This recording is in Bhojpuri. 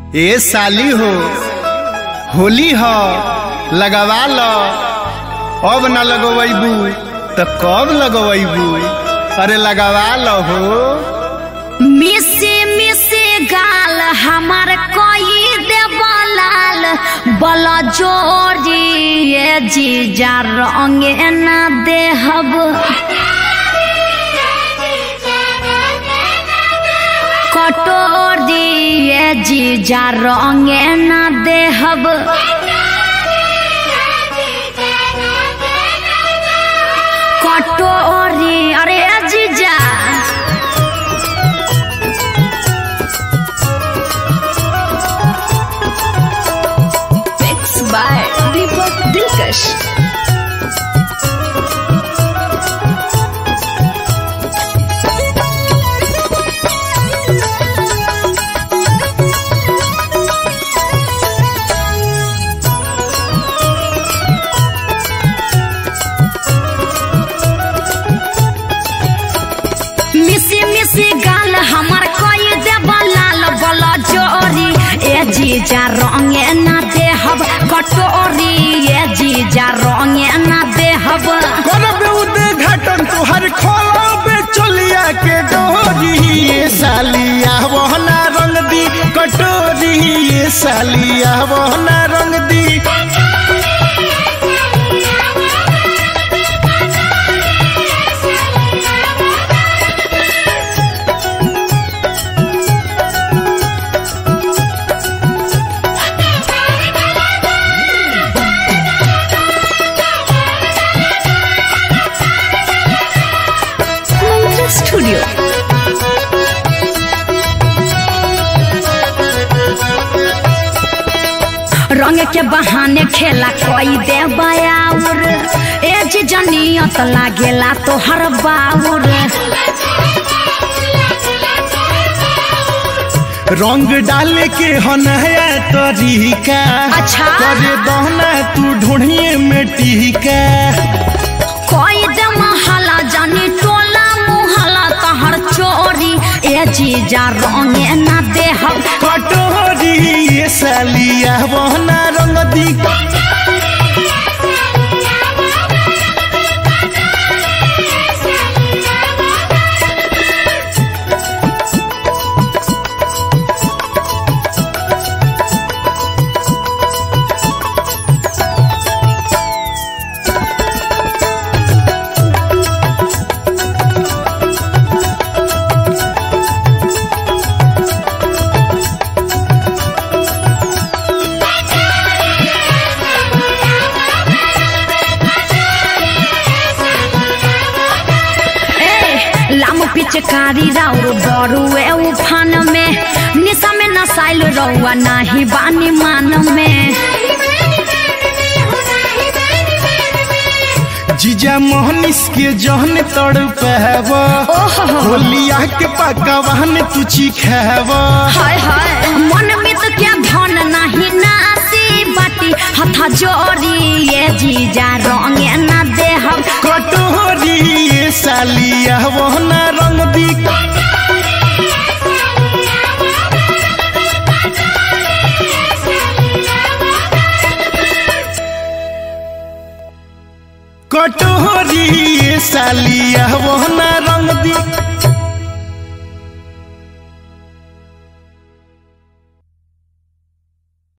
ए साली हो होली हो लगवा लो। अब न लगवैबू तो कब लगवैबू? अरे लगवा लो हो। मिसे मिसे गाल हमार कोई देवलाल बला जोरी ये जीजा रंगे ना देहब कटोरी ये जीजा रंगे ना देहब कटोरी। अरे जीजा by Deepak Dilkash। मिसी मिसी गाल हमार कोई देवा लाल बला जोरी ए जीजा रंगे ना देहब कटोरी ये जीजा रंगे ना देहब। करबे उद्घाटन तुहर खोलबे चलिया के डोरी। ये सालिया वहना रंग दी कटोरी। ये सालिया वहना रंग दी। स्टूडियो रंग के बहाने खेला कोई दे बायाउर ए जीजनियत लागेला तोहर बाउर। रंग डाले के हनया तरीका अच्छा करे दहना तू ढूंढिए में टीका। कोई दे महला जानी टोला मुहला तहर चोरी ए जीजा रंगे ना देहब कटोरी। ये सालिया वहना रंग दी पिचकारी राउर बरुए उफान में निशा में नसाइल रउआ नाही बानी मान में। जीजा मोहनिस के जहन तड़पहब होलिया के पकवान तू चिखाब। हाय हाय मन में तो क्या धन नहीं नासी बाटी हथा जोरी ये जीजा रंगे ना देहब कटोरी। ये सालिया वहना रंग दी कटोरी। ये सालिया वहना रंग दी।